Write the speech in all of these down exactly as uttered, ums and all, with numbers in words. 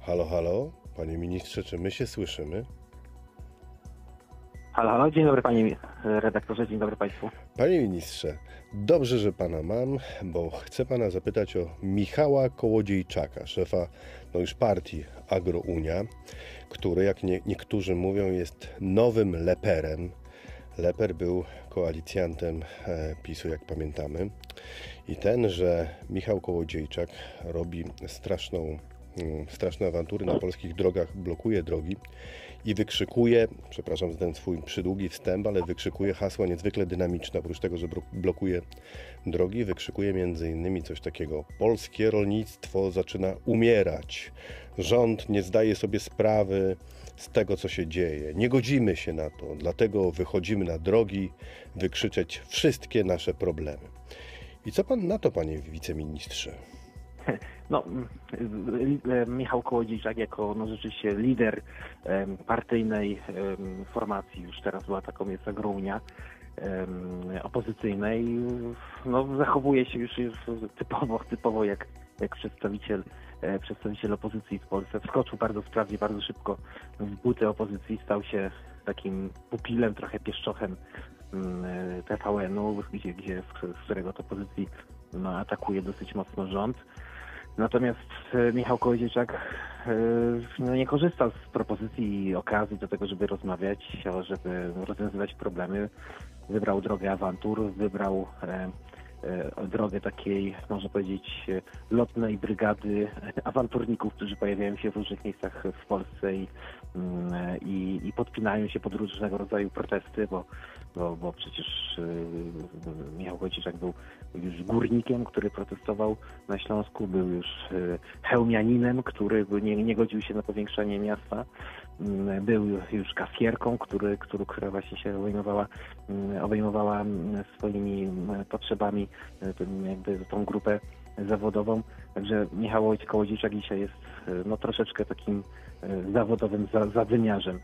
Halo, halo, panie ministrze, czy my się słyszymy? Halo, halo, dzień dobry panie redaktorze, dzień dobry państwu. Panie ministrze, dobrze, że pana mam, bo chcę pana zapytać o Michała Kołodziejczaka, szefa no już partii Agrounia, który, jak nie, niektórzy mówią, jest nowym leperem. Leper był koalicjantem e, PiSu, jak pamiętamy. I tenże Michał Kołodziejczak robi straszną straszne awantury na polskich drogach, blokuje drogi i wykrzykuje, przepraszam za ten swój przydługi wstęp, ale wykrzykuje hasła niezwykle dynamiczne. Oprócz tego, że blokuje drogi, wykrzykuje między innymi coś takiego: polskie rolnictwo zaczyna umierać. Rząd nie zdaje sobie sprawy z tego, co się dzieje. Nie godzimy się na to, dlatego wychodzimy na drogi, wykrzyczeć wszystkie nasze problemy. I co pan na to, panie wiceministrze? No, Michał Kołodziejczak jako no, rzeczywiście lider um, partyjnej um, formacji, już teraz była taką jest Agrounia, um, opozycyjnej, no, zachowuje się już, już typowo, typowo jak, jak przedstawiciel, e, przedstawiciel opozycji w Polsce. Wskoczył bardzo sprawnie, bardzo szybko w buty opozycji, stał się takim pupilem, trochę pieszczochem T V N-u, gdzie, gdzie, z którego to pozycji no, atakuje dosyć mocno rząd. Natomiast Michał Kołodziejczak no, nie korzystał z propozycji i okazji do tego, żeby rozmawiać, żeby rozwiązywać problemy. Wybrał drogę awantur, wybrał e, e, drogę takiej, można powiedzieć, lotnej brygady awanturników, którzy pojawiają się w różnych miejscach w Polsce i, i, i podpinają się pod różnego rodzaju protesty, bo, bo, bo przecież e, Michał Kołodziejczak był już górnikiem, który protestował na Śląsku, był już chełmianinem, który nie, nie godził się na powiększanie miasta, był już kasjerką, który, który, która właśnie się obejmowała, obejmowała swoimi potrzebami jakby tą grupę zawodową. Także Michał Kołodziejczak dzisiaj jest no, troszeczkę takim zawodowym zadymiarzem.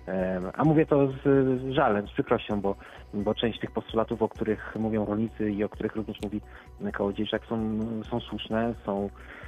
A mówię to z żalem, z przykrością, bo, bo część tych postulatów, o których mówią rolnicy i o których również mówi Kołodziejczak, są, są słuszne, są,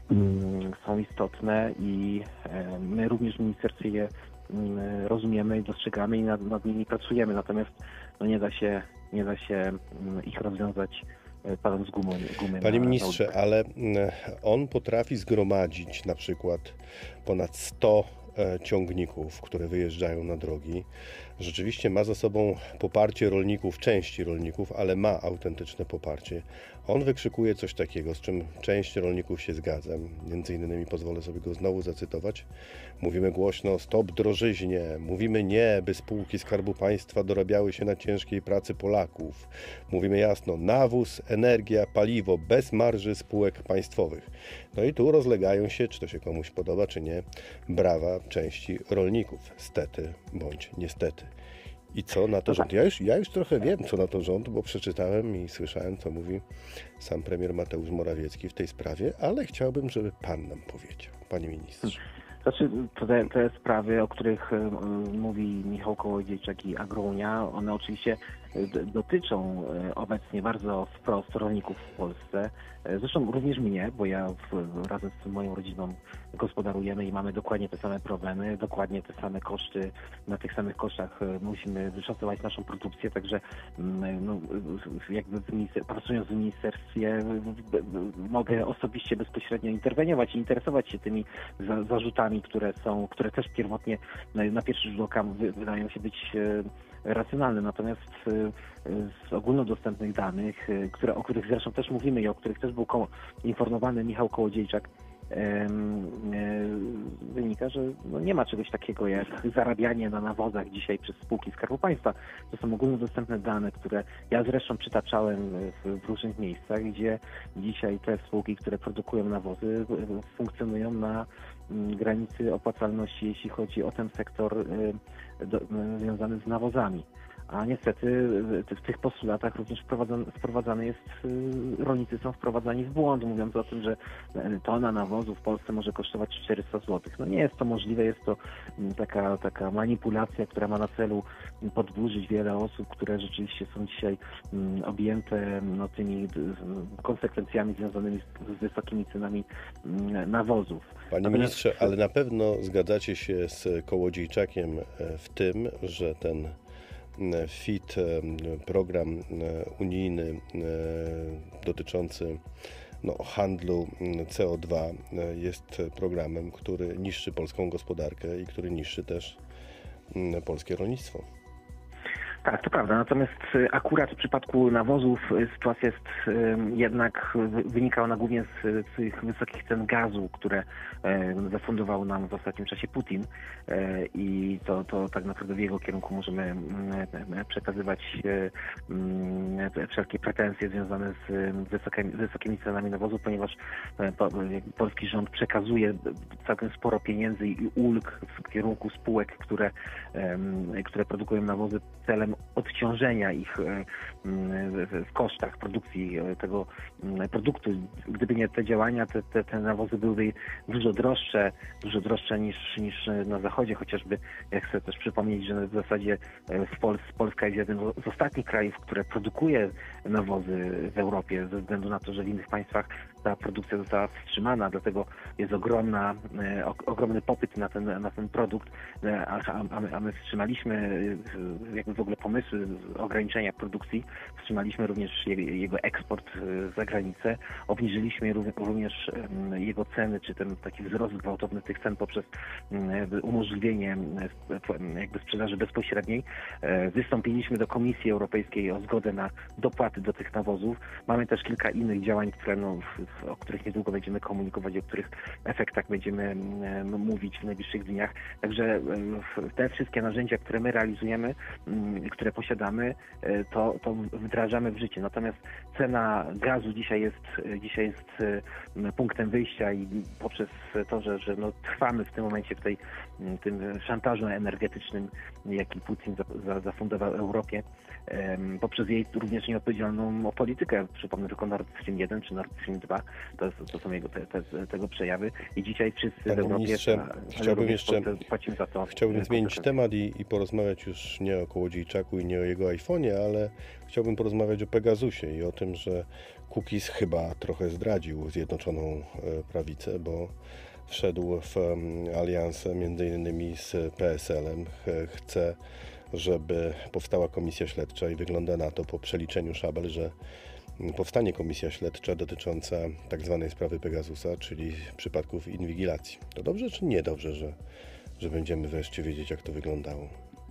są istotne i my również w ministerstwie je rozumiemy i dostrzegamy i nad, nad nimi pracujemy. Natomiast no nie da się, nie da się ich rozwiązać paląc gumą, gumy. Panie na, ministrze, na ale on potrafi zgromadzić na przykład ponad sto ciągników, które wyjeżdżają na drogi. Rzeczywiście ma za sobą poparcie rolników, części rolników, ale ma autentyczne poparcie. On wykrzykuje coś takiego, z czym część rolników się zgadza. Między innymi pozwolę sobie go znowu zacytować. Mówimy głośno: stop drożyźnie. Mówimy nie, by spółki Skarbu Państwa dorabiały się na ciężkiej pracy Polaków. Mówimy jasno: nawóz, energia, paliwo bez marży spółek państwowych. No i tu rozlegają się, czy to się komuś podoba, czy nie, brawa części rolników. Stety bądź niestety. I co na to rząd? Ja już, ja już trochę wiem, co na to rząd, bo przeczytałem i słyszałem, co mówi sam premier Mateusz Morawiecki w tej sprawie, ale chciałbym, żeby pan nam powiedział, panie ministrze. Znaczy, te, te sprawy, o których mówi Michał Kołodziejczak i Agrounia, one oczywiście dotyczą obecnie bardzo wprost rolników w Polsce. Zresztą również mnie, bo ja w, razem z moją rodziną gospodarujemy i mamy dokładnie te same problemy, dokładnie te same koszty. Na tych samych kosztach musimy wyszacować naszą produkcję, także no, jakby w minister, pracując w ministerstwie mogę osobiście bezpośrednio interweniować i interesować się tymi za, zarzutami, które są, które też pierwotnie na, na pierwszy rzut oka wydają się być racjonalne. Natomiast z ogólnodostępnych danych, które, o których zresztą też mówimy i o których też był informowany Michał Kołodziejczak, wynika, że no nie ma czegoś takiego jak zarabianie na nawozach dzisiaj przez spółki Skarbu Państwa. To są ogólnodostępne dane, które ja zresztą przytaczałem w, w różnych miejscach, gdzie dzisiaj te spółki, które produkują nawozy, funkcjonują na granicy opłacalności, jeśli chodzi o ten sektor do, związany z nawozami. a niestety w tych postulatach również wprowadzany, wprowadzany jest, rolnicy są wprowadzani w błąd, mówiąc o tym, że tona nawozu w Polsce może kosztować czterysta złotych. No nie jest to możliwe, jest to taka, taka manipulacja, która ma na celu podburzyć wiele osób, które rzeczywiście są dzisiaj objęte no, tymi konsekwencjami związanymi z, z wysokimi cenami nawozów. Panie ministrze, ale na pewno zgadzacie się z Kołodziejczakiem w tym, że ten F I T, program unijny dotyczący no, handlu C O dwa jest programem, który niszczy polską gospodarkę i który niszczy też polskie rolnictwo. Tak, to prawda. Natomiast akurat w przypadku nawozów sytuacja jest jednak, wynika ona głównie z tych wysokich cen gazu, które zafundował nam w ostatnim czasie Putin i to, to tak naprawdę w jego kierunku możemy przekazywać wszelkie pretensje związane z wysokimi, wysokimi cenami nawozów, ponieważ polski rząd przekazuje całkiem sporo pieniędzy i ulg w kierunku spółek, które, które produkują nawozy celem odciążenia ich w kosztach produkcji tego produktu. Gdyby nie te działania, te, te, te nawozy byłyby dużo droższe, dużo droższe niż, niż na zachodzie, chociażby ja chcę też przypomnieć, że w zasadzie w Pol Polska jest jednym z ostatnich krajów, które produkuje nawozy w Europie, ze względu na to, że w innych państwach ta produkcja została wstrzymana, dlatego jest ogromna, ogromny popyt na ten, na ten produkt, a, a, my, a my wstrzymaliśmy jakby w ogóle pomysły ograniczenia produkcji, wstrzymaliśmy również jego eksport za granicę, obniżyliśmy również jego ceny, czy ten taki wzrost gwałtowny tych cen poprzez umożliwienie jakby sprzedaży bezpośredniej. Wystąpiliśmy do Komisji Europejskiej o zgodę na dopłaty do tych nawozów. Mamy też kilka innych działań, które, no, o których niedługo będziemy komunikować, o których efektach będziemy no, mówić w najbliższych dniach. Także te wszystkie narzędzia, które my realizujemy, które posiadamy, to, to wdrażamy w życie. Natomiast cena gazu dzisiaj jest, dzisiaj jest punktem wyjścia i poprzez to, że, że no, trwamy w tym momencie w tej, tym szantażu energetycznym, jaki Putin zafundował Europie, poprzez jej również nieodpowiedzialną politykę. Przypomnę tylko Nord Stream jeden czy Nord Stream dwa, to, to są jego te, te, tego przejawy i dzisiaj wszyscy Panie w Europie ministrze, chciałbym jeszcze płacimy za to. Chciałbym zmienić temat i, i porozmawiać już nie o Kołodziejczaku i nie o jego iPhone'ie, ale chciałbym porozmawiać o Pegasusie i o tym, że Kukiz chyba trochę zdradził Zjednoczoną Prawicę, bo wszedł w aliansę między innymi z P S L-em. Chce, żeby powstała komisja śledcza i wygląda na to po przeliczeniu szabel, że powstanie komisja śledcza dotycząca tak zwanej sprawy Pegasusa, czyli przypadków inwigilacji. To dobrze czy niedobrze, że, że będziemy wreszcie wiedzieć, jak to wyglądało?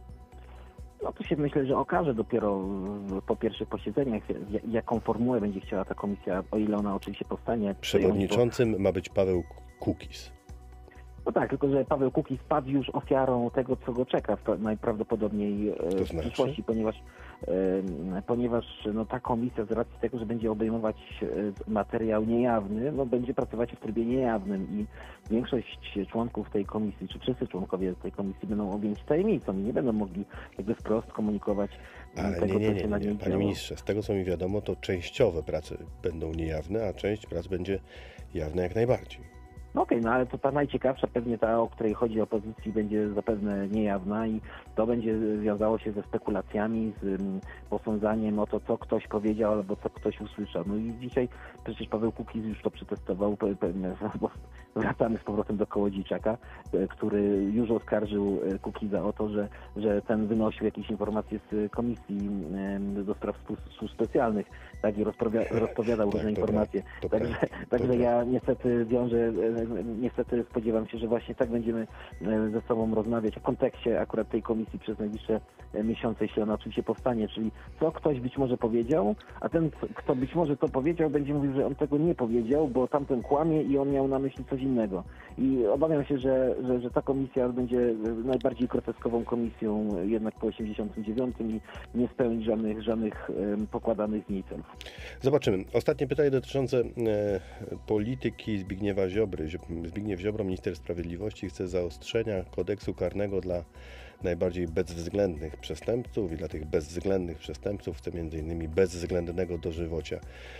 No to się myślę, że okaże dopiero po pierwszych posiedzeniach, jaką formułę będzie chciała ta komisja, o ile ona oczywiście powstanie. Przewodniczącym ma być Paweł Kukiz. No tak, tylko że Paweł Kukiz padł już ofiarą tego, co go czeka najprawdopodobniej to w znaczy? przyszłości, ponieważ, ponieważ no, ta komisja z racji tego, że będzie obejmować materiał niejawny, no, będzie pracować w trybie niejawnym i większość członków tej komisji, czy wszyscy członkowie tej komisji będą objęci tajemnicą i nie będą mogli jakby wprost komunikować Ale tego, nie, nie, co nie, się na nie, niej panie działo. ministrze, z tego co mi wiadomo, to częściowe prace będą niejawne, a część prac będzie jawna jak najbardziej. No okej, okay, no ale to ta najciekawsza, pewnie ta, o której chodzi o opozycji, będzie zapewne niejawna i to będzie wiązało się ze spekulacjami, z um, posądzaniem o to, co ktoś powiedział albo co ktoś usłyszał. No i dzisiaj przecież Paweł Kukiz już to przetestował, bo wracamy z powrotem do Kołodziejczaka, który już oskarżył Kukiza o to, że, że ten wynosił jakieś informacje z Komisji do Spraw Służb Specjalnych, tak, i rozpowiadał tak, różne informacje. To także także ja niestety wiążę Niestety spodziewam się, że właśnie tak będziemy ze sobą rozmawiać o kontekście akurat tej komisji przez najbliższe miesiące, jeśli ona oczywiście powstanie, czyli co ktoś być może powiedział, a ten, kto być może to powiedział, będzie mówił, że on tego nie powiedział, bo tamten kłamie i on miał na myśli coś innego. I obawiam się, że, że, że ta komisja będzie najbardziej groteskową komisją jednak po osiemdziesiątym dziewiątym i nie spełni żadnych, żadnych pokładanych w niej celów. Zobaczymy. Ostatnie pytanie dotyczące e, polityki Zbigniewa Ziobry. Zbigniew Ziobro, minister sprawiedliwości, chce zaostrzenia kodeksu karnego dla najbardziej bezwzględnych przestępców i dla tych bezwzględnych przestępców chce między innymi bezwzględnego dożywocia.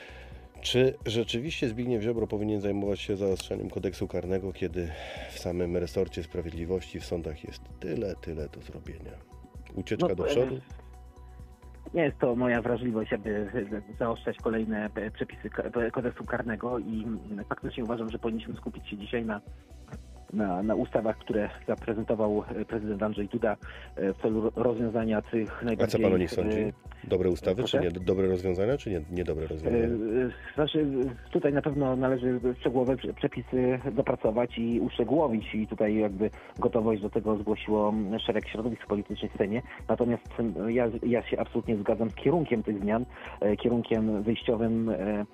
Czy rzeczywiście Zbigniew Ziobro powinien zajmować się zaostrzeniem kodeksu karnego, kiedy w samym resorcie sprawiedliwości, w sądach jest tyle, tyle do zrobienia? Ucieczka No, do przodu? Nie jest to moja wrażliwość, aby zaostrzać kolejne przepisy kodeksu karnego i faktycznie uważam, że powinniśmy skupić się dzisiaj na Na, na ustawach, które zaprezentował prezydent Andrzej Duda w celu rozwiązania tych najbardziej... A co pan o nich sądzi? Dobre ustawy, Proszę? czy nie? Dobre rozwiązania, czy nie, niedobre rozwiązania? Znaczy, tutaj na pewno należy szczegółowe przepisy dopracować i uszczegółowić i tutaj jakby gotowość do tego zgłosiło szereg środowisk politycznych w Sejmie. Natomiast ja, ja się absolutnie zgadzam z kierunkiem tych zmian, kierunkiem wyjściowym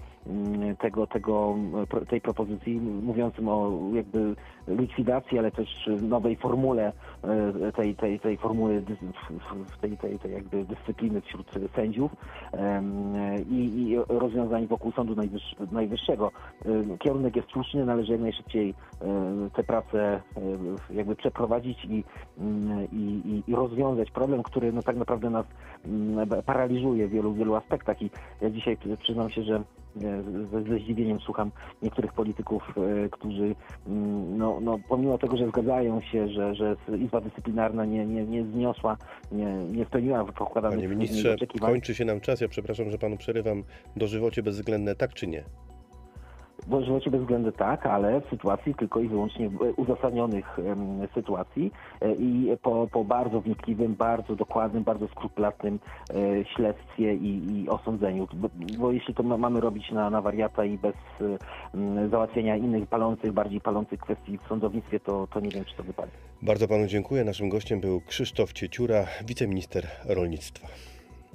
tego, tego, tej propozycji, mówiącym o jakby likwidacji, ale też nowej formule tej, tej, tej formuły tej, tej, tej jakby dyscypliny wśród sędziów i, i rozwiązań wokół Sądu Najwyższego. Kierunek jest słuszny, należy jak najszybciej te prace jakby przeprowadzić i, i, i rozwiązać problem, który no tak naprawdę nas paraliżuje w wielu, wielu aspektach i ja dzisiaj przyznam się, że ze, ze zdziwieniem słucham niektórych polityków, którzy no, no, pomimo tego, że zgadzają się, że, że Izba Dyscyplinarna nie, nie, nie zniosła, nie, nie spełniła pokładanych Panie ministrze, oczekiwań. kończy się nam czas. Ja przepraszam, że panu przerywam. Dożywocie bezwzględne, tak czy nie? Dożywocie bezwzględne tak, ale w sytuacji tylko i wyłącznie uzasadnionych um, sytuacji e, i po, po bardzo wnikliwym, bardzo dokładnym, bardzo skrupulatnym e, śledztwie i, i osądzeniu. Bo, bo jeśli to ma, mamy robić na, na wariata i bez um, załatwienia innych palących, bardziej palących kwestii w sądownictwie, to, to nie wiem, czy to wypadnie. Bardzo panu dziękuję. Naszym gościem był Krzysztof Cieciura, wiceminister rolnictwa.